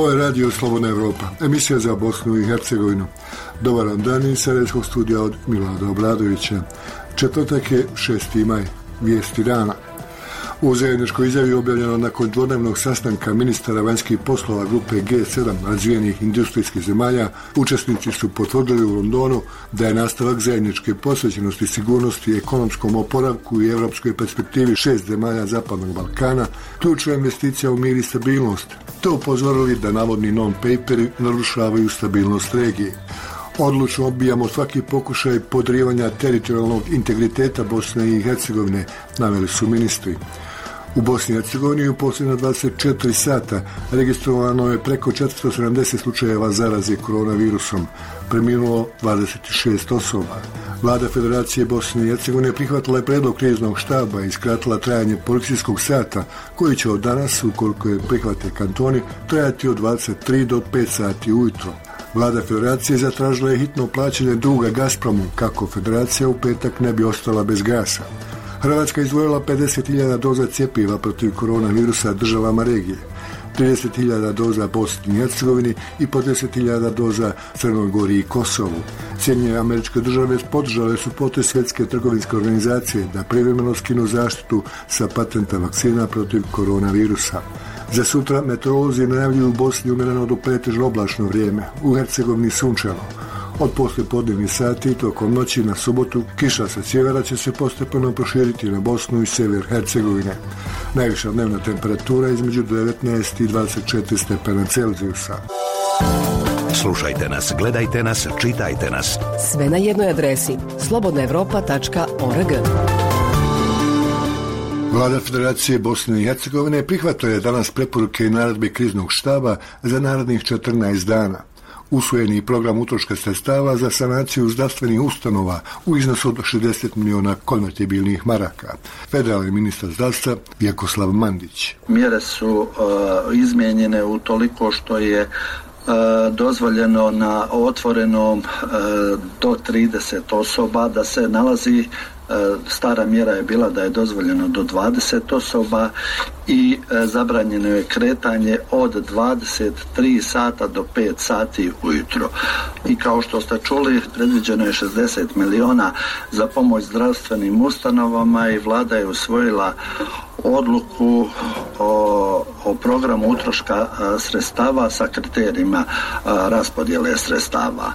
Ovo je Radio Slobodna Evropa, emisija za Bosnu i Hercegovinu. Dobar vam dan iz Sarajevskog studija od Milada Obradovića. Četvrtak je 6. maj, vijesti dana. U zajedničkoj izjavi objavljeno nakon dvodnevnog sastanka ministara vanjskih poslova grupe G7 razvijenih industrijskih zemalja, učesnici su potvrdili u Londonu da je nastavak zajedničke posvećenosti sigurnosti, ekonomskom oporavku i evropskoj perspektivi 6 zemalja Zapadnog Balkana ključna investicija u mir i stabilnost, te upozorili da navodni non-paperi narušavaju stabilnost regije. Odlučno odbijamo svaki pokušaj podrivanja teritorijalnog integriteta Bosne i Hercegovine, naveli su ministri. U Bosni i Hercegovini u posljednja 24 sata registrovano je preko 470 slučajeva zaraze koronavirusom, preminulo 26 osoba. Vlada Federacije Bosne i Hercegovine prihvatila je predlog kriznog štaba i skratila trajanje policijskog sata, koji će od danas, ukoliko je prihvate kantoni, trajati od 23 do 5 sati ujutro. Vlada Federacije zatražila je hitno plaćanje duga Gazpromu, kako Federacija u petak ne bi ostala bez gasa. Hrvatska izdvojila 50.000 doza cjepiva protiv koronavirusa državama regije, 30.000 doza Bosni i Hercegovini i po 10.000 doza Crnoj Gori i Kosovu. Sjedinjene Američke Države podržale su potez Svjetske trgovinske organizacije da privremeno skinu zaštitu sa patenta vakcina protiv koronavirusa. Za sutra meteorolozi najavljuju u Bosni umjereno do pretežno oblačno vrijeme, u Hercegovini sunčano. Od poslijepodnevnih sati tokom noći na subotu kiša sa sjevera će se postepeno proširiti na Bosnu i sjever Hercegovine. Najviša dnevna temperatura između 19 i 24 stepena Celzijusa. Slušajte nas, gledajte nas, čitajte nas. Sve na jednoj adresi slobodnaevropa.org. Vlada Federacije Bosne i Hercegovine prihvatila je danas preporuke i naredbe kriznog štaba za narednih 14 dana. Usvojeni program utroška sredstava za sanaciju zdravstvenih ustanova u iznosu od 60 miliona konvertibilnih maraka. Federalni ministar zdravstva Vjekoslav Mandić. Mjere su izmijenjene u toliko što je dozvoljeno na otvorenom do 30 osoba da se nalazi. Stara mjera je bila da je dozvoljeno do 20 osoba i zabranjeno je kretanje od 23 sata do 5 sati ujutro. I kao što ste čuli, predviđeno je 60 miliona za pomoć zdravstvenim ustanovama i vlada je usvojila odluku o programu utroška sredstava sa kriterijima raspodjele sredstava.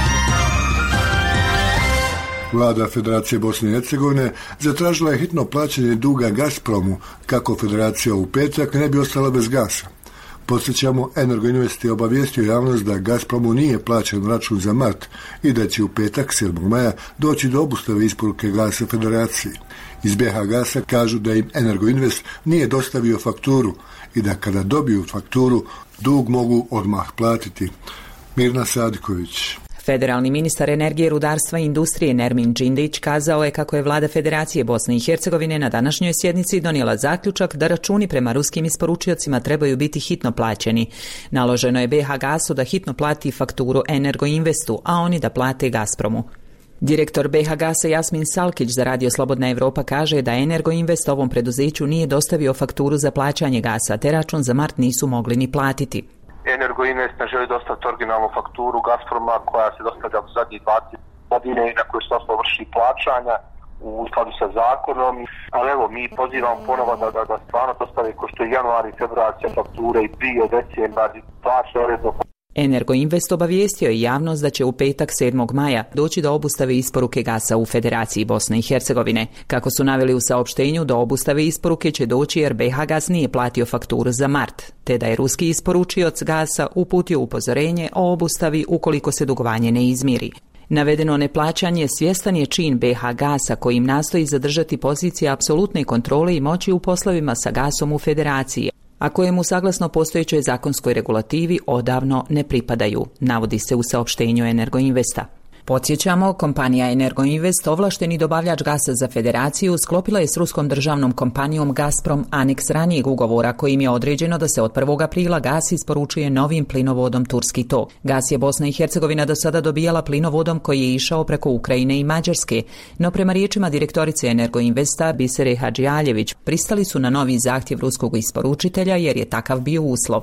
Vlada Federacije Bosne i Hercegovine zatražila je hitno plaćanje duga Gazpromu, kako Federacija u petak ne bi ostala bez gasa. Podsjećamo, Energoinvest je obavijestio javnost da Gazpromu nije plaćen račun za mart i da će u petak 7. maja doći do obustave isporuke gasa Federaciji. Iz BH Gasa kažu da im Energoinvest nije dostavio fakturu i da kada dobiju fakturu, dug mogu odmah platiti. Mirna Sadiković. Federalni ministar energije, rudarstva i industrije Nermin Džindić kazao je kako je vlada Federacije Bosne i Hercegovine na današnjoj sjednici donijela zaključak da računi prema ruskim isporučiocima trebaju biti hitno plaćeni. Naloženo je BH Gasu da hitno plati fakturu Energoinvestu, a oni da plate Gazpromu. Direktor BH Gasa Jasmin Salkić za Radio Slobodna Evropa kaže da Energoinvest ovom preduzeću nije dostavio fakturu za plaćanje gasa, te račun za mart nisu mogli ni platiti. Energoinvest ne želi dostaviti originalnu fakturu Gazproma koja se dostavlja u zadnjih 20 godine i na koju se osnovu vrši plaćanja u skladu sa zakonom. Ali evo, mi pozivamo ponovo da stvarno dostave ko što je januar i februar fakture i prije decembar i plaće uredno. Energoinvest obavijestio je javnost da će u petak 7. maja doći do obustave isporuke gasa u Federaciji Bosne i Hercegovine. Kako su naveli u saopštenju, do obustave isporuke će doći jer BH Gas nije platio fakturu za mart, te da je ruski isporučioc gasa uputio upozorenje o obustavi ukoliko se dugovanje ne izmiri. Navedeno neplaćanje svjestan je čin BH Gasa kojim nastoji zadržati pozicije apsolutne kontrole i moći u poslovima sa gasom u Federaciji, a kojemu saglasno postojećoj zakonskoj regulativi odavno ne pripadaju, navodi se u saopštenju Energoinvesta. Podsjećamo, kompanija Energoinvest, ovlašteni dobavljač gasa za Federaciju, sklopila je s ruskom državnom kompanijom Gazprom aneks ranijeg ugovora kojim je određeno da se od 1. aprila gas isporučuje novim plinovodom Turski tok. Gas je Bosna i Hercegovina do sada dobijala plinovodom koji je išao preko Ukrajine i Mađarske, no prema riječima direktorice Energoinvesta Bisere Hadžialjević pristali su na novi zahtjev ruskog isporučitelja jer je takav bio uslov.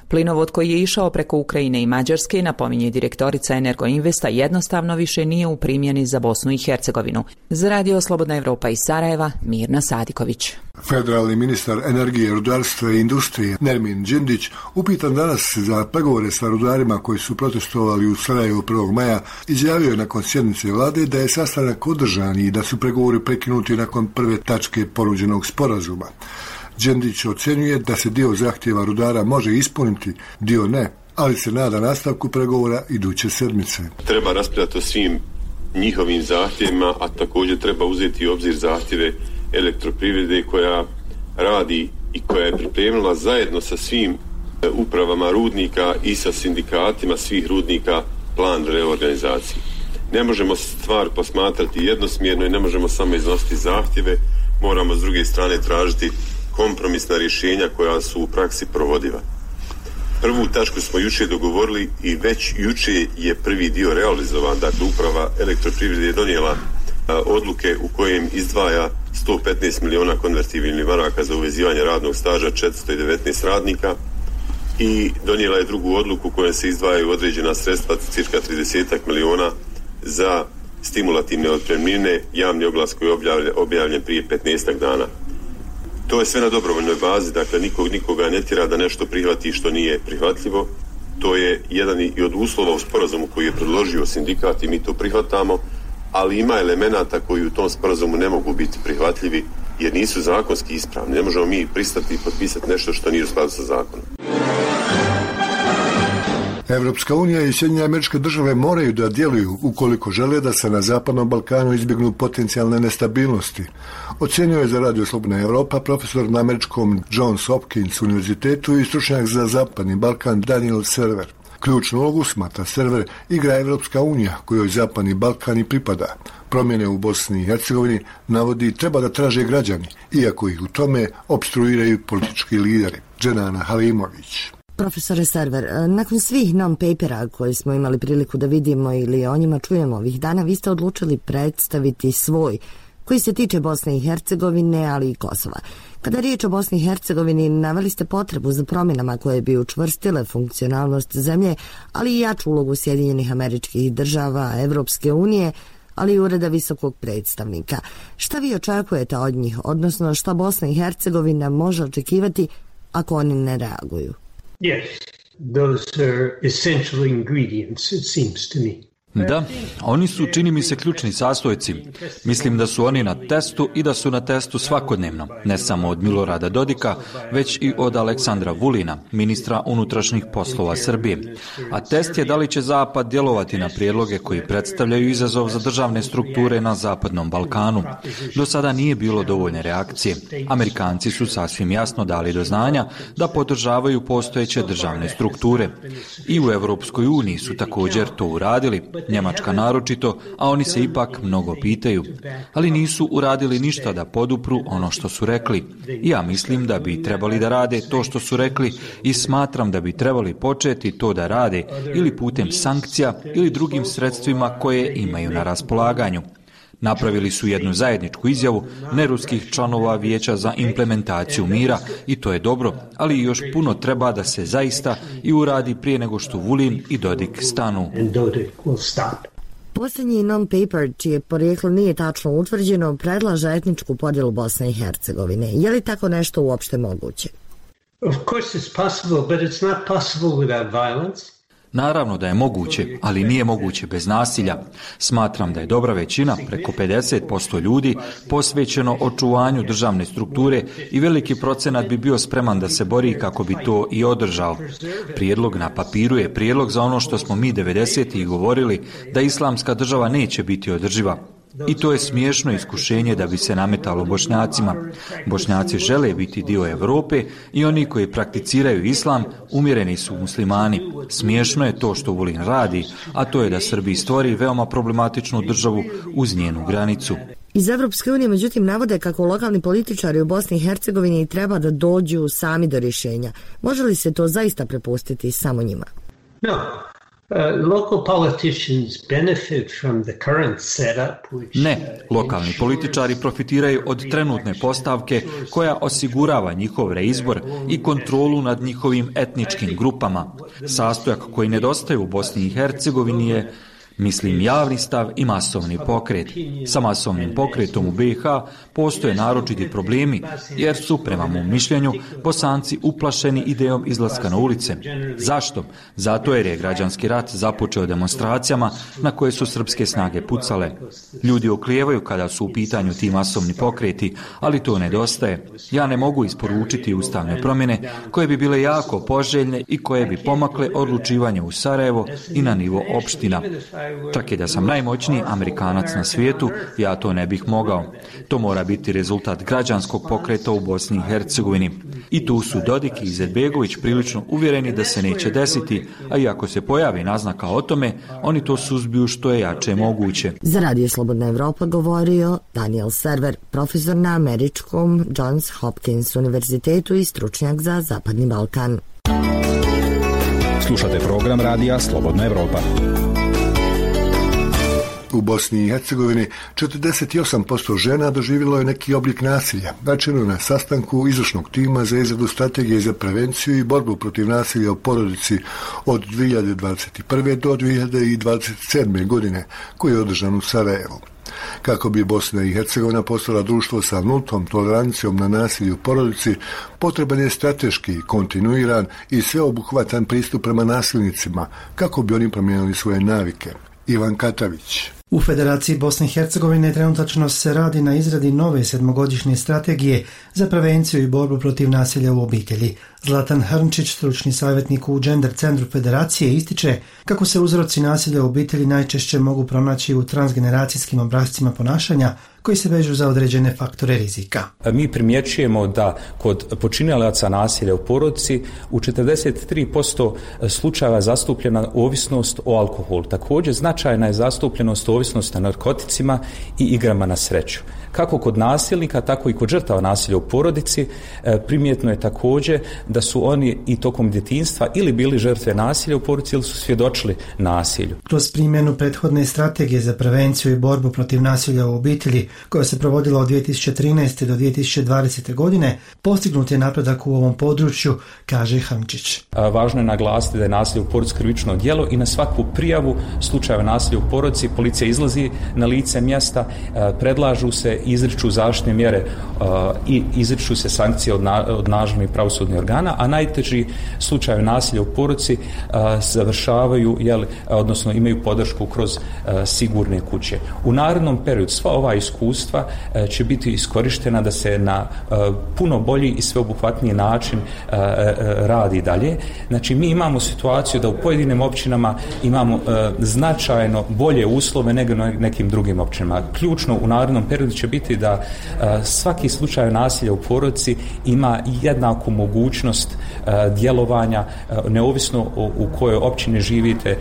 Plinovod koji je išao preko Ukrajine i Mađarske, napominje direktorica Energoinvesta, jednostavno više nije u primjeni za Bosnu i Hercegovinu. Za Radio Slobodna Evropa iz Sarajeva, Mirna Sadiković. Federalni ministar energije, rudarstva i industrije Nermin Džindić, upitan danas za pregovore sa rudarima koji su protestovali u Sarajevu 1. maja, izjavio je nakon sjednice vlade da je sastanak održan i da su pregovori prekinuti nakon prve tačke ponuđenog sporazuma. Džindić ocjenjuje da se dio zahtjeva rudara može ispuniti, dio ne, ali se nada nastavku pregovora iduće sedmice. Treba raspravljati o svim njihovim zahtjevima, a također treba uzeti u obzir zahtjeve elektroprivrede koja radi i koja je pripremila zajedno sa svim upravama rudnika i sa sindikatima svih rudnika plan reorganizacije. Ne možemo stvar posmatrati jednosmjerno i ne možemo samo iznositi zahtjeve, moramo s druge strane tražiti kompromisna rješenja koja su u praksi provodiva. Prvu tačku smo jučer dogovorili i već jučer je prvi dio realizovan, dakle uprava elektroprivrede je donijela odluke u kojem izdvaja 115 miliona konvertibilnih maraka za uvezivanje radnog staža 419 radnika i donijela je drugu odluku u kojoj se izdvajaju određena sredstva, cirka 30 miliona za stimulativne otpremnine, javni oglas koji je objavljen prije 15 dana. To je sve na dobrovoljnoj bazi, dakle nikoga ne tjera da nešto prihvati što nije prihvatljivo. To je jedan i od uslova u sporazumu koji je predložio sindikat i mi to prihvatamo, ali ima elemenata koji u tom sporazumu ne mogu biti prihvatljivi jer nisu zakonski ispravni. Ne možemo mi pristati i potpisati nešto što nije u skladu sa zakonom. Evropska unija i Sjedinjene Američke Države moraju da djeluju ukoliko žele da se na Zapadnom Balkanu izbjegnu potencijalne nestabilnosti. Ocjenio je za Radio Slobodna Evropa profesor na američkom Johns Hopkins univerzitetu i stručnjak za Zapadni Balkan Daniel Server. Ključnu ulogu, smatra Server, igra Evropska unija kojoj Zapadni Balkan i pripada. Promjene u Bosni i Hercegovini, navodi, treba da traže građani, iako ih u tome opstruiraju politički lideri. Dženana Halimović. Profesore Server, nakon svih non-papera koje smo imali priliku da vidimo ili o njima čujemo ovih dana, vi ste odlučili predstaviti svoj, koji se tiče Bosne i Hercegovine, ali i Kosova. Kada je riječ o Bosni i Hercegovini, naveli ste potrebu za promjenama koje bi učvrstile funkcionalnost zemlje, ali i jaču ulogu Sjedinjenih Američkih Država, Evropske unije, ali i Ureda visokog predstavnika. Šta vi očekujete od njih, odnosno šta Bosna i Hercegovina može očekivati ako oni ne reaguju? Yes, those are essential ingredients, it seems to me. Da, oni su, čini mi se, ključni sastojci. Mislim da su oni na testu i da su na testu svakodnevno, ne samo od Milorada Dodika, već i od Aleksandra Vulina, ministra unutrašnjih poslova Srbije. A test je da li će Zapad djelovati na prijedloge koji predstavljaju izazov za državne strukture na Zapadnom Balkanu. Do sada nije bilo dovoljne reakcije. Amerikanci su sasvim jasno dali do znanja da podržavaju postojeće državne strukture. I u Evropskoj uniji su također to uradili. Njemačka naročito, a oni se ipak mnogo pitaju. Ali nisu uradili ništa da podupru ono što su rekli. I ja mislim da bi trebali da rade to što su rekli i smatram da bi trebali početi to da rade ili putem sankcija ili drugim sredstvima koje imaju na raspolaganju. Napravili su jednu zajedničku izjavu neruskih članova Vijeća za implementaciju mira i to je dobro, ali još puno treba da se zaista i uradi prije nego što Vulin i Dodik stanu. Posljednji non-paper, čije porijeklo nije tačno utvrđeno, predlaže etničku podjelu Bosne i Hercegovine. Je li tako nešto uopšte moguće? Of course it's possible, but it's not possible without violence. Naravno da je moguće, ali nije moguće bez nasilja. Smatram da je dobra većina, preko 50% ljudi, posvećeno očuvanju državne strukture i veliki procenat bi bio spreman da se bori kako bi to i održao. Prijedlog na papiru je prijedlog za ono što smo mi 90-ih govorili, da islamska država neće biti održiva. I to je smiješno iskušenje da bi se nametalo Bošnjacima. Bošnjaci žele biti dio Europe i oni koji prakticiraju islam umjereni su muslimani. Smiješno je to što Vulin radi, a to je da Srbiji stvori veoma problematičnu državu uz njenu granicu. Iz Evropske unije međutim navode kako lokalni političari u Bosni i Hercegovini treba da dođu sami do rješenja. Može li se to zaista prepustiti samo njima? No. Ne, lokalni političari profitiraju od trenutne postavke koja osigurava njihov reizbor i kontrolu nad njihovim etničkim grupama. Sastojak koji nedostaje u Bosni i Hercegovini je, mislim, javni stav i masovni pokret. Sa masovnim pokretom u BiH postoje naročiti problemi, jer su, prema mom mišljenju, Bosanci uplašeni idejom izlaska na ulice. Zašto? Zato jer je građanski rat započeo demonstracijama na koje su srpske snage pucale. Ljudi oklijevaju kada su u pitanju ti masovni pokreti, ali to nedostaje. Ja ne mogu isporučiti ustavne promjene koje bi bile jako poželjne i koje bi pomakle odlučivanje u Sarajevo i na nivo opština. Čak i da sam najmoćniji Amerikanac na svijetu, ja to ne bih mogao. To mora biti rezultat građanskog pokreta u Bosni i Hercegovini. I tu su Dodik i Izetbegović prilično uvjereni da se neće desiti, a i ako se pojavi naznaka o tome, oni to suzbiju što je jače moguće. Za Radio Slobodna Evropa govorio Daniel Server, profesor na američkom Johns Hopkins univerzitetu i stručnjak za Zapadni Balkan. Slušate program Radija Slobodna Evropa. U Bosni i Hercegovini 48% žena doživjelo je neki oblik nasilja, rečeno na sastanku izvršnog tima za izradu strategije za prevenciju i borbu protiv nasilja u porodici od 2021. do 2027. godine, koji je održan u Sarajevu. Kako bi Bosna i Hercegovina postala društvo sa nultom tolerancijom na nasilje u porodici, potreban je strateški, kontinuiran i sveobuhvatan pristup prema nasilnicima, kako bi oni promijenili svoje navike. Ivan Katavić. U Federaciji Bosne i Hercegovine trenutačno se radi na izradi nove 7-godišnje strategije za prevenciju i borbu protiv nasilja u obitelji. Zlatan Hrnčić, stručni savjetnik u Gender centru Federacije, ističe kako se uzroci nasilja u obitelji najčešće mogu pronaći u transgeneracijskim obrascima ponašanja koji se vežu za određene faktore rizika. Mi primjećujemo da kod počinilaca nasilja u porodici u 43% slučajeva je zastupljena ovisnost o alkoholu. Također značajna je zastupljenost ovisnosti na narkoticima i igrama na sreću. Kako kod nasilnika, tako i kod žrtava nasilja u porodici primjetno je također da su oni i tokom djetinjstva ili bili žrtve nasilja u porodici ili su svjedočili nasilju. Kroz primjenu prethodne strategije za prevenciju i borbu protiv nasilja u obitelji, koja se provodila od 2013. do 2020. godine, postignut je napredak u ovom području, kaže Hrnčić. Važno je naglasiti da je nasilje u porodici krivično djelo i na svaku prijavu slučajeva nasilja u porodici policija izlazi na lice mjesta, predlažu se, izriču zaštitne mjere i izriču se sankcije od nadležnih pravosudnih organa, a najteži slučajevi nasilja u porodici završavaju, odnosno imaju podršku kroz sigurne kuće. U narednom periodu sva ova iskustva će biti iskorištena da se na puno bolji i sveobuhvatniji način radi dalje. Znači, mi imamo situaciju da u pojedinim općinama imamo značajno bolje uslove nego na nekim drugim općinama. Ključno u narednom periodu će biti da svaki slučaj nasilja u porodici ima jednaku mogućnost djelovanja, neovisno u kojoj općini živite,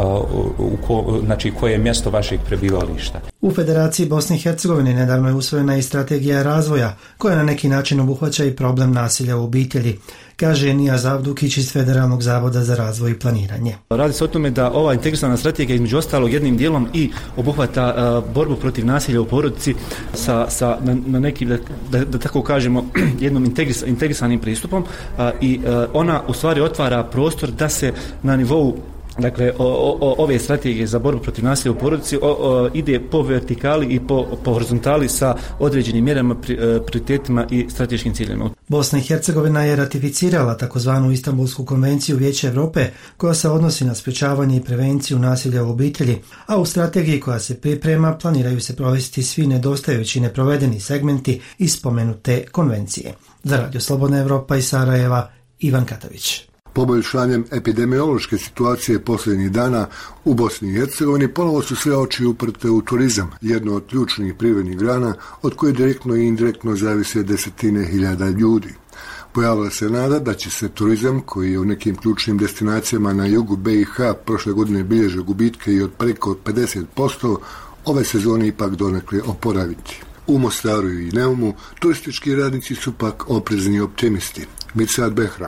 znači koje je mjesto vašeg prebivališta. U Federaciji Bosne i Hercegovine nedavno je usvojena i strategija razvoja, koja na neki način obuhvaća i problem nasilja u obitelji, kaže Enija Zavdukić iz Federalnog zavoda za razvoj i planiranje. Radi se o tome da ova integrisana strategija između ostalog jednim dijelom i obuhvata borbu protiv nasilja u porodici na neki, da tako kažemo, jednom integrisanim pristupom i ona u stvari otvara prostor da se na nivou ove strategije za borbu protiv nasilja u porodici ide po vertikali i po horizontali sa određenim mjerama, prioritetima i strateškim ciljevima. Bosna i Hercegovina je ratificirala takozvanu Istanbulsku konvenciju Vijeća Europe koja se odnosi na sprječavanje i prevenciju nasilja u obitelji, a u strategiji koja se priprema planiraju se provesti svi nedostajući neprovedeni segmenti iz spomenute konvencije. Za Radio Slobodna Evropa iz Sarajeva, Ivan Katavić. Poboljšanjem epidemiološke situacije posljednjih dana u Bosni i Hercegovini ponovo su sve oči uprte u turizam, jedno od ključnih privrednih grana od koje direktno i indirektno zavise desetine hiljada ljudi. Pojavila se nada da će se turizam, koji je u nekim ključnim destinacijama na jugu BiH prošle godine bilježio gubitke i od preko 50%, ove sezone ipak donekle oporaviti. U Mostaru i Neumu turistički radnici su pak oprezni optimisti. Mirsad Behram.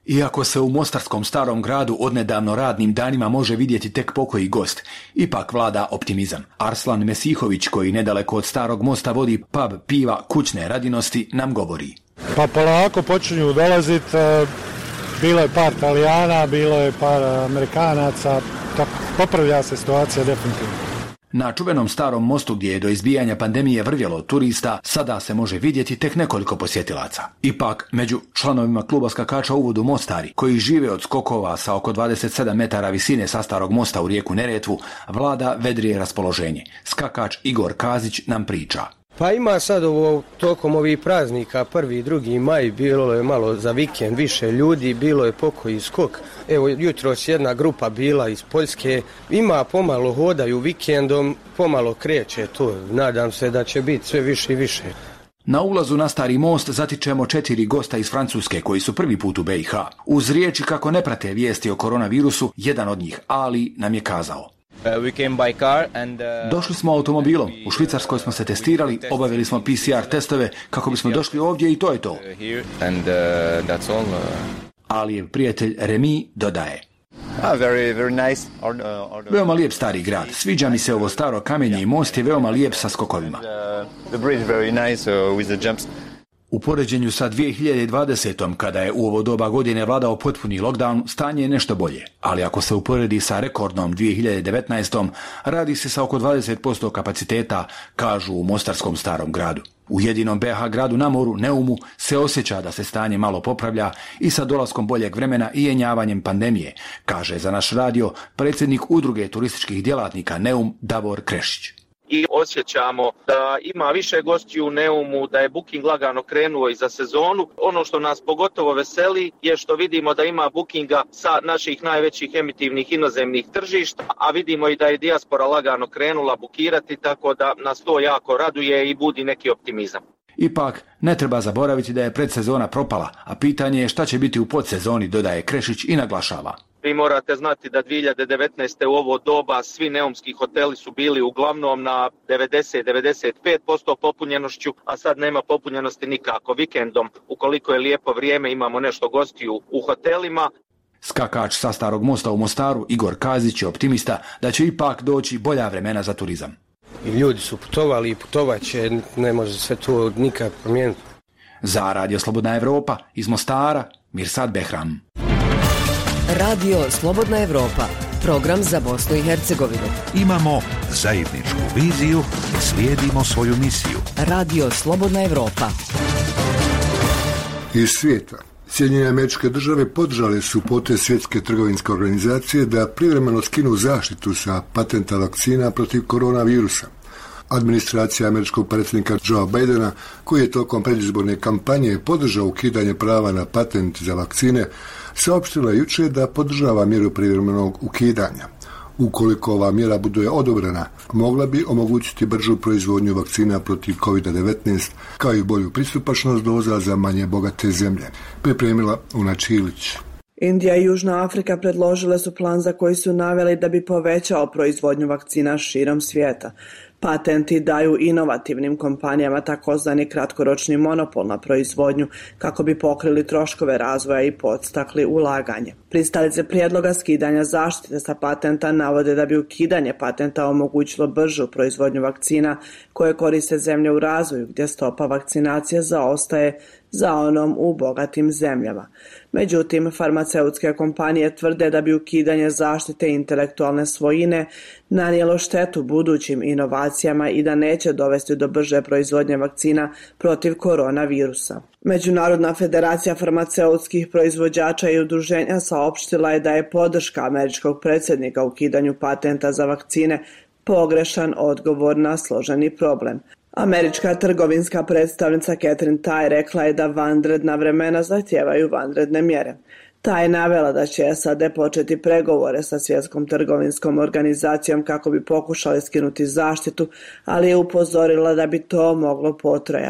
Iako se u mostarskom Starom gradu odnedavno radnim danima može vidjeti tek pokoji gost, ipak vlada optimizam. Arslan Mesihović, koji nedaleko od Starog mosta vodi pub piva Kućne radinosti, nam govori. Pa polako počinju dolaziti, bilo je par Italijana, bilo je par Amerikanaca, tako popravlja se situacija definitivno. Na čuvenom Starom mostu, gdje je do izbijanja pandemije vrvjelo turista, sada se može vidjeti tek nekoliko posjetilaca. Ipak, među članovima kluba skakača Uvodu Mostari, koji žive od skokova sa oko 27 metara visine sa Starog mosta u rijeku Neretvu, vlada vedrije raspoloženje. Skakač Igor Kazić nam priča. Pa ima sad tokom ovih praznika, 1. i 2. maj, bilo je malo za vikend više ljudi, bilo je pokoji skok. Evo, jutros jedna grupa bila iz Poljske, ima pomalo hodaju vikendom, pomalo kreće to, nadam se da će biti sve više i više. Na ulazu na Stari most zatičemo 4 gosta iz Francuske koji su prvi put u BiH. Uz riječi kako ne prate vijesti o koronavirusu, jedan od njih, Ali, nam je kazao. Došli smo automobilom, u Švicarskoj smo se testirali, obavili smo PCR testove kako bismo došli ovdje i to je to. Alijev prijatelj Remi dodaje. Veoma lijep stari grad, sviđa mi se ovo staro kamenje i most je veoma lijep sa skokovima. U poređenju sa 2020. kada je u ovo doba godine vladao potpuni lockdown, stanje je nešto bolje. Ali ako se uporedi sa rekordnom 2019. radi se sa oko 20% kapaciteta, kažu u mostarskom Starom gradu. U jedinom BiH gradu na moru, Neumu, se osjeća da se stanje malo popravlja i sa dolaskom boljeg vremena i jenjavanjem pandemije, kaže za naš radio predsjednik udruge turističkih djelatnika Neum Davor Krešić. I osjećamo da ima više gostiju u Neumu, da je booking lagano krenuo i za sezonu. Ono što nas pogotovo veseli je što vidimo da ima bookinga sa naših najvećih emitivnih inozemnih tržišta, a vidimo i da je dijaspora lagano krenula bukirati, tako da nas to jako raduje i budi neki optimizam. Ipak, ne treba zaboraviti da je predsezona propala, a pitanje je šta će biti u podsezoni, dodaje Krešić i naglašava. Vi morate znati da 2019. u ovo doba svi neumski hoteli su bili uglavnom na 90-95% popunjenošću, a sad nema popunjenosti nikako. Vikendom, ukoliko je lijepo vrijeme, imamo nešto gostiju u hotelima. Skakač sa Starog mosta u Mostaru Igor Kazić je optimista da će ipak doći bolja vremena za turizam. I ljudi su putovali i putovat će, ne može se to nikad promijeniti. Za Radio Slobodna Evropa iz Mostara, Mirsad Behram. Radio Slobodna Evropa, program za Bosnu i Hercegovinu. Imamo zajedničku viziju i slijedimo svoju misiju. Radio Slobodna Evropa. Iz svijeta. Sjedinjene Američke Države podržale su potez Svjetske trgovinske organizacije da privremeno skinu zaštitu sa patenta vakcina protiv koronavirusa. Administracija američkog predsjednika Joea Bidena, koji je tokom predizborne kampanje podržao ukidanje prava na patent za vakcine, saopštila jučer da podržava mjeru privremenog ukidanja. Ukoliko ova mjera bude odobrena, mogla bi omogućiti bržu proizvodnju vakcina protiv COVID-19, kao i bolju pristupačnost doza za manje bogate zemlje. Pripremila Una Čilić. Indija i Južna Afrika predložile su plan za koji su naveli da bi povećao proizvodnju vakcina širom svijeta. Patenti daju inovativnim kompanijama takozvani kratkoročni monopol na proizvodnju kako bi pokrili troškove razvoja i podstakli ulaganje. Pristalice prijedloga skidanja zaštite sa patenta navode da bi ukidanje patenta omogućilo bržu proizvodnju vakcina koje koriste zemlje u razvoju gdje stopa vakcinacije zaostaje za onom u bogatim zemljama. Međutim, farmaceutske kompanije tvrde da bi ukidanje zaštite intelektualne svojine nanijelo štetu budućim inovacijama i da neće dovesti do brže proizvodnje vakcina protiv koronavirusa. Međunarodna federacija farmaceutskih proizvođača i udruženja saopštila je da je podrška američkog predsjednika ukidanju patenta za vakcine pogrešan odgovor na složeni problem. Američka trgovinska predstavnica Catherine Tai rekla je da vanredna vremena zahtijevaju vanredne mjere. Ta je navela da će SAD početi pregovore sa Svjetskom trgovinskom organizacijom kako bi pokušali skinuti zaštitu, ali je upozorila da bi to moglo potrajati.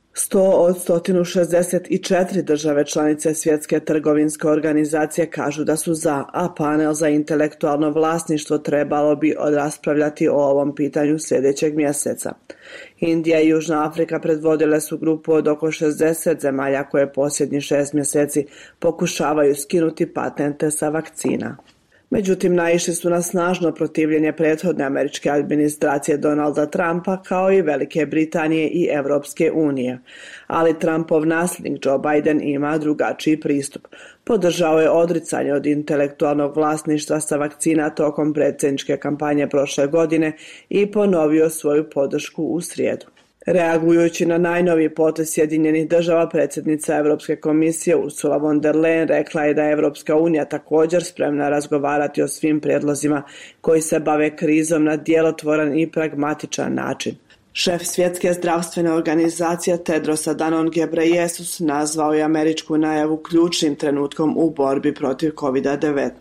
100 od 164 države članice Svjetske trgovinske organizacije kažu da su za, a panel za intelektualno vlasništvo trebalo bi raspravljati o ovom pitanju sljedećeg mjeseca. Indija i Južna Afrika predvodile su grupu od oko 60 zemalja koje posljednjih 6 mjeseci pokušavaju skinuti patente sa vakcina. Međutim, naišli su na snažno protivljenje prethodne američke administracije Donalda Trumpa kao i Velike Britanije i Europske unije. Ali Trumpov nasljednik Joe Biden ima drugačiji pristup. Podržao je odricanje od intelektualnog vlasništva sa vakcina tokom predsjedničke kampanje prošle godine i ponovio svoju podršku u srijedu. Reagujući na najnoviji potez Sjedinjenih država, predsjednica Europske komisije Ursula von der Leyen rekla je da je Europska unija također spremna razgovarati o svim prijedlozima koji se bave krizom na djelotvoran i pragmatičan način. Šef Svjetske zdravstvene organizacije Tedros Adhanom Ghebreyesus nazvao je američku najavu ključnim trenutkom u borbi protiv COVID-19.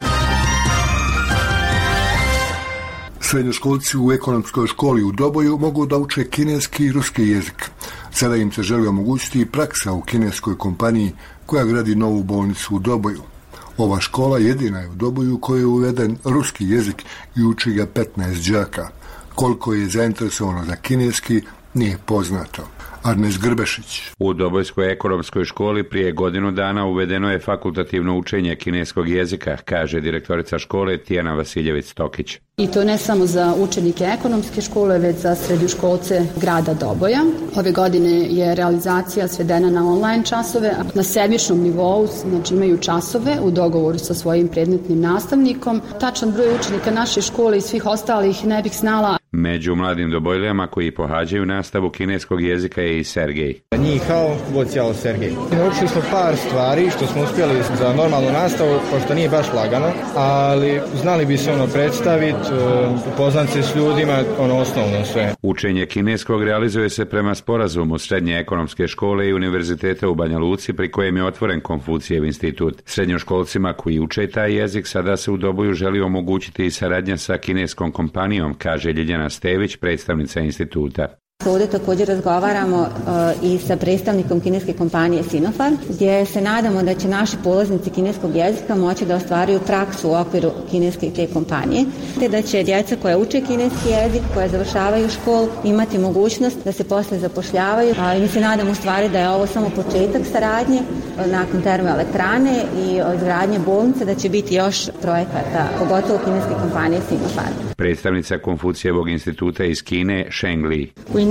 Srednjoškolci u ekonomskoj školi u Doboju mogu da uče kineski i ruski jezik. Sada im se želi omogućiti i praksa u kineskoj kompaniji koja gradi novu bolnicu u Doboju. Ova škola jedina je u Doboju kojoj je uveden ruski jezik i uči ga 15 đaka. Koliko je zainteresovano za kineski nije poznato. Arnes Grbešić. U Dobojskoj ekonomskoj školi prije godinu dana uvedeno je fakultativno učenje kineskog jezika, kaže direktorica škole Tijana Vasiljević-Tokić. I to ne samo za učenike ekonomske škole, već za srednjoškolce grada Doboja. Ove godine je realizacija svedena na online časove. Na sedmičnom nivou, znači imaju časove u dogovoru sa svojim predmetnim nastavnikom. Tačan broj učenika naše škole i svih ostalih ne bih znala. Među mladim Dobojljama koji pohađaju nastavu kineskog jezika je i Sergej. Ni hao, vocijao Sergej. Naučili smo par stvari što smo uspjeli za normalnu nastavu, pošto nije baš lagano, ali znali bi se predstaviti, upoznat se s ljudima, osnovno sve. Učenje kineskog realizuje se prema sporazumu Srednje ekonomske škole i univerziteta u Banja Luci, pri kojem je otvoren Konfucijev institut. Srednjoškolcima koji uče taj jezik sada se u Doboju želi omogućiti i saradnja sa kineskom kompanijom, kaže Ljiljana Stević, predstavnica instituta. Ovdje također razgovaramo i sa predstavnikom kineske kompanije Sinopharm, gdje se nadamo da će naši polaznici kineskog jezika moći da ostvaruju praksu u okviru kineske te kompanije, te da će djeca koja uče kineski jezik, koja završavaju školu, imati mogućnost da se posle zapošljavaju. I mi se nadamo u stvari da je ovo samo početak saradnje nakon termoelektrane i izgradnje bolnice, da će biti još projekata, pogotovo kineske kompanije Sinopharm. Predstavnica Konfucijevog instituta iz Kine, Sheng Li.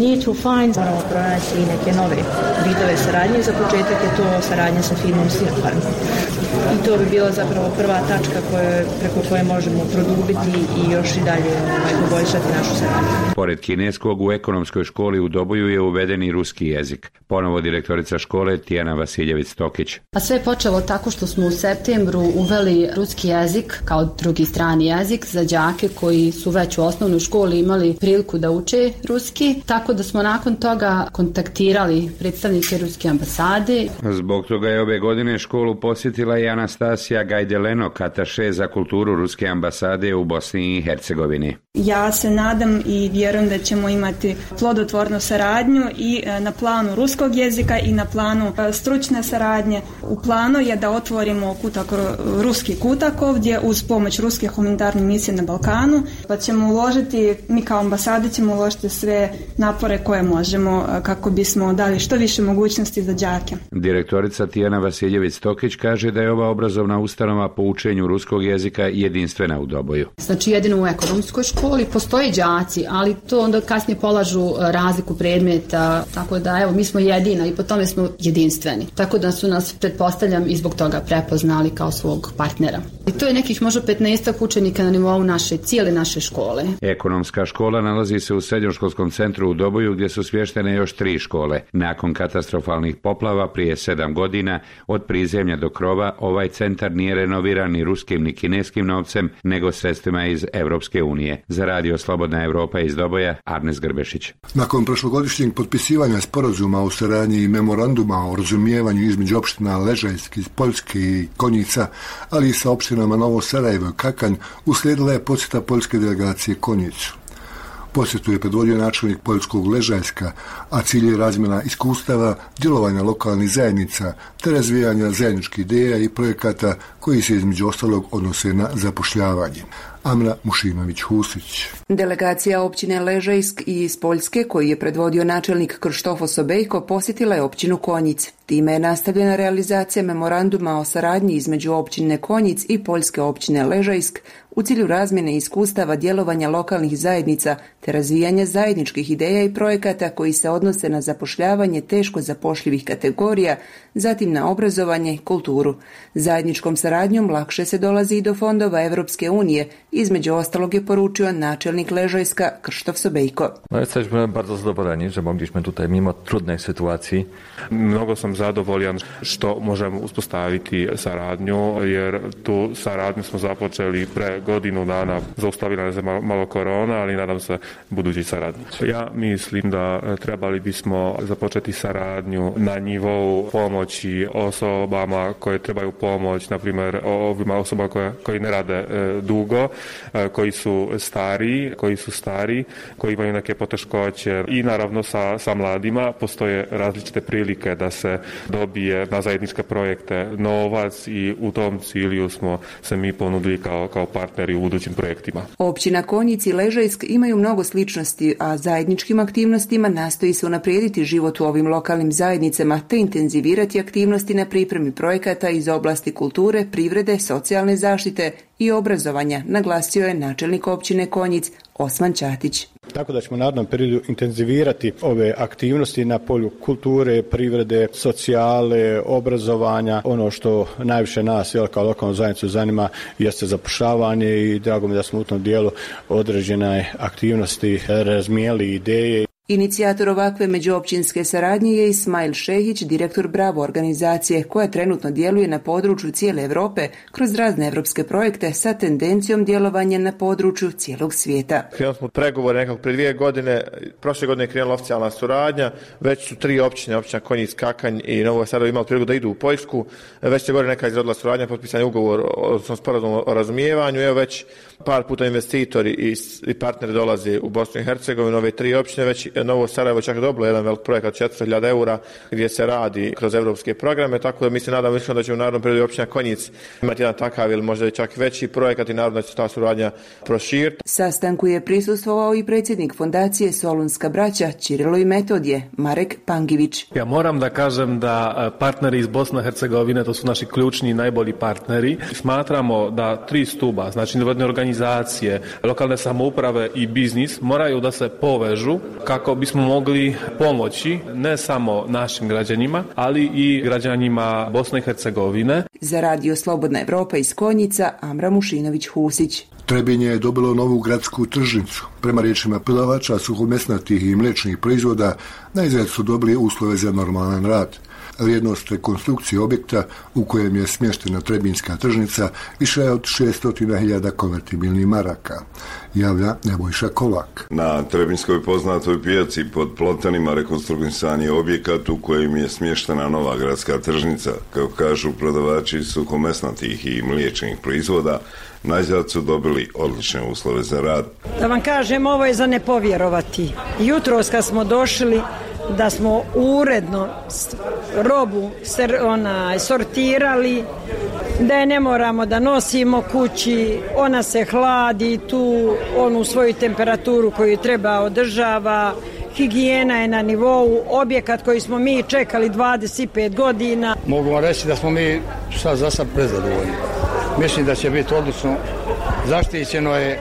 Moramo pronaći neke nove vidove saradnje. Za početak je to saradnja sa firmom Sinopharm. I to bi bila zapravo prva tačka preko koje možemo produbiti i još i dalje poboljšati našu saradnju. Pored kineskog, u ekonomskoj školi u Doboju je uveden i ruski jezik. Ponovo direktorica škole Tijana Vasiljević-Tokić. A sve je počelo tako što smo u septembru uveli ruski jezik kao drugi strani jezik za đake koji su već u osnovnoj školi imali priliku da uče ruski, tako da smo nakon toga kontaktirali predstavnike ruske ambasade. Zbog toga je ove godine školu posjetila i Anastasija Gajdelenok, ataše za kulturu ruske ambasade u Bosni i Hercegovini. Ja se nadam i vjerujem da ćemo imati plodotvornu saradnju i na planu ruskog jezika i na planu stručne saradnje. U planu je da otvorimo ruski kutak ovdje uz pomoć ruske humanitarne misije na Balkanu, pa ćemo uložiti, mi kao ambasade ćemo uložiti sve napore koje možemo kako bismo dali što više mogućnosti za đake. Direktorica Tijana Vasiljević-Tokić kaže da je ova obrazovna ustanova po učenju ruskog jezika jedinstvena u Doboju. Znači jedino u ekonomskoj školi postoje đaci, ali to onda kasnije polažu razliku predmeta, tako da evo mi smo jedina i po tome smo jedinstveni. Tako da su nas, pretpostavljam, i zbog toga prepoznali kao svog partnera. I to je nekih možda 15 učenika na nivou cijele naše škole. Ekonomska škola nalazi se u srednjoškolskom centru u Doboju gdje su smještene još 3 škole. Nakon katastrofalnih poplava prije 7 godina od prizemlja do krova ovaj centar nije renoviran ni ruskim ni kineskim novcem nego sredstvima iz Europske unije. Za Radio Slobodna Evropa iz Doboja, Arnes Grbešić. Nakon prošlogodišnjeg potpisivanja sporazuma o saradnji i memoranduma o razumijevanju između opština Ležajsk iz Poljske i Konjica, ali i sa opštinama Novo Sarajevo i Kakanj, uslijedila je posjeta poljske delegacije Konjicu. Posjetu je predvodio načelnik Poljskog Ležajska, a cilj je razmjena iskustava, djelovanja lokalnih zajednica te razvijanja zajedničkih ideja i projekata koji se između ostalog odnose na zapošljavanje. Amra Mušinović-Husić. Delegacija općine Ležajsk i iz Poljske, koji je predvodio načelnik Krštofo Sobejko, posjetila je općinu Konjic. Time je nastavljena realizacija memoranduma o saradnji između općine Konjic i poljske općine Ležajsk u cilju razmjene iskustava djelovanja lokalnih zajednica te razvijanja zajedničkih ideja i projekata koji se odnose na zapošljavanje teško zapošljivih kategorija, zatim na obrazovanje i kulturu. Zajedničkom saradnjom lakše se dolazi i do fondova Europske unije, između ostalog je poručio načelnik Ležajska Krštof Sobejko. Jesteśmy bardzo zadowoleni, że mogliśmy tutaj mimo trudnej sytuacji. Mnogo sam zadovoljan što možemo uspostaviti saradnju, jer tu saradnju smo započeli pre godinu dana. Zaustavila nas je malo korona, ali nadam se budući saradnici. Ja mislim da trebali bismo započeti saradnju na nivou pomoći osobama koje trebaju pomoć, na primjer ovima osobama koji ne rade dugo, koji su stari, koji imaju neke poteškoće i naravno sa mladima postoje različite prilike da se dobije na zajedničke projekte novac i u tom cilju smo se mi ponudili kao partneri u budućim projektima. Općina Konjic i Ležajsk imaju mnogo sličnosti, a zajedničkim aktivnostima nastoji se unaprijediti život u ovim lokalnim zajednicama te intenzivirati aktivnosti na pripremi projekata iz oblasti kulture, privrede, socijalne zaštite i obrazovanja, naglasio je načelnik općine Konjic Osman Ćatić. Tako da ćemo u narednom periodu intenzivirati ove aktivnosti na polju kulture, privrede, socijale, obrazovanja. Ono što najviše nas kao lokalnu zajednicu zanima jeste zapošljavanje i drago mi da smo u tom dijelu određene aktivnosti razmijeli ideje. Inicijator ovakve međuopćinske saradnje je Ismail Šehić, direktor Bravo organizacije, koja trenutno djeluje na području cijele Europe kroz razne evropske projekte sa tendencijom djelovanja na području cijelog svijeta. Krenuli smo pregovore nekako pre 2 godine, prošle godine je krenula oficijalna suradnja, već su 3 općine, općina Konjic, Kakanj i Novo Sarajevo imali priliku da idu u Poljsku, već se gore neka izrodila suradnja, potpisan je ugovor, odnosno sporazum o razumijevanju, evo već par puta investitori i partneri dolaze u Bosnu i Hercegovinu, ove 3 općine, već Novo Sarajevo čak dobilo jedan velik projekat 400.000 eura gdje se radi kroz evropske programe, tako da mi se nadamo da će u narednom periodu općina Konjic imati jedan takav ili možda čak veći projekat i naravno da će ta suradnja proširiti. Sastanku je prisustvovao i predsjednik fondacije Solunska braća Čirilo i Metodije, Marek Pangivić. Ja moram da kažem da partneri iz Bosne i Hercegovine, to su naši ključni i najbolji partneri. Smatramo da 3 stuba, znači nevladine organizacije, lokalne samouprave i biznis moraju da se povežu kako bismo mogli pomoći ne samo našim građanima, ali i građanima Bosne i Hercegovine. Za Radio Slobodna Evropa iz Konjica, Amra Mušinović-Husić. Trebinje je dobilo novu gradsku tržnicu. Prema riječima prodavača suhomesnatih i mliječnih proizvoda, naizgled su dobili uslove za normalan rad. Vrijednost rekonstrukcije objekta u kojem je smještena Trebinjska tržnica više je od 600.000 konvertibilnih maraka, javlja Nebojša Kolak. Na Trebinjskoj poznatoj pijaci pod Plotanima rekonstruisan je objekat u kojem je smještena nova gradska tržnica. Kao kažu prodavači suhomesnatih i mliječnih proizvoda, najzad su dobili odlične uslove za rad. Da vam kažem, ovo je za ne povjerovati. Jutros kad smo došli, da smo uredno robu sortirali, da je ne moramo da nosimo kući, ona se hladi tu, onu svoju temperaturu koju treba održava, higijena je na nivou, objekat koji smo mi čekali 25 godina. Mogu vam reći da smo mi za sad prezadovoljni. Mislim da će biti odlično, zaštićeno je,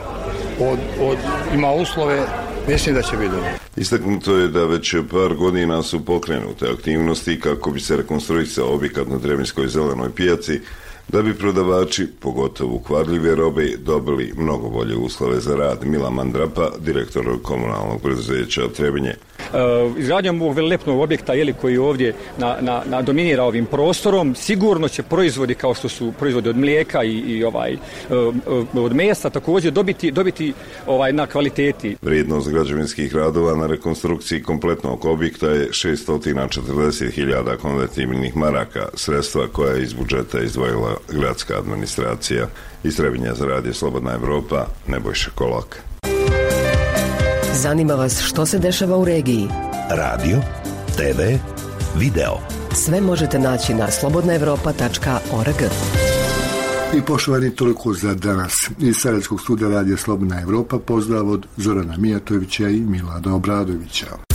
ima uslove, mislim da će biti dobro. Istaknuto je da već par godina su pokrenute aktivnosti kako bi se rekonstruisao objekat na Trebinjskoj zelenoj pijaci, da bi prodavači, pogotovo kvarljive robe, dobili mnogo bolje uslove za rad. Mila Mandrapa, direktor komunalnog preduzeća Trebinje. Izgradnjom ovog velilepnog objekta koji ovdje dominira ovim prostorom, sigurno će proizvodi kao što su proizvodi od mlijeka i od mesa također dobiti na kvaliteti. Vrijednost građevinskih radova na rekonstrukciji kompletnog objekta je 640.000 konvertibilnih maraka, sredstva koja je iz budžeta izdvojila gradska administracija. Iz Trebinja za Radio Slobodna Evropa, Nebojša Kolak. Zanima vas što se dešava u regiji? Radio, TV, video. Sve možete naći na slobodnaevropa.org. I poštovani, toliko za danas. Iz Sarajevskog studija radija Slobodna Evropa pozdrav od Zorana Mijatovića i Milada Obradovića.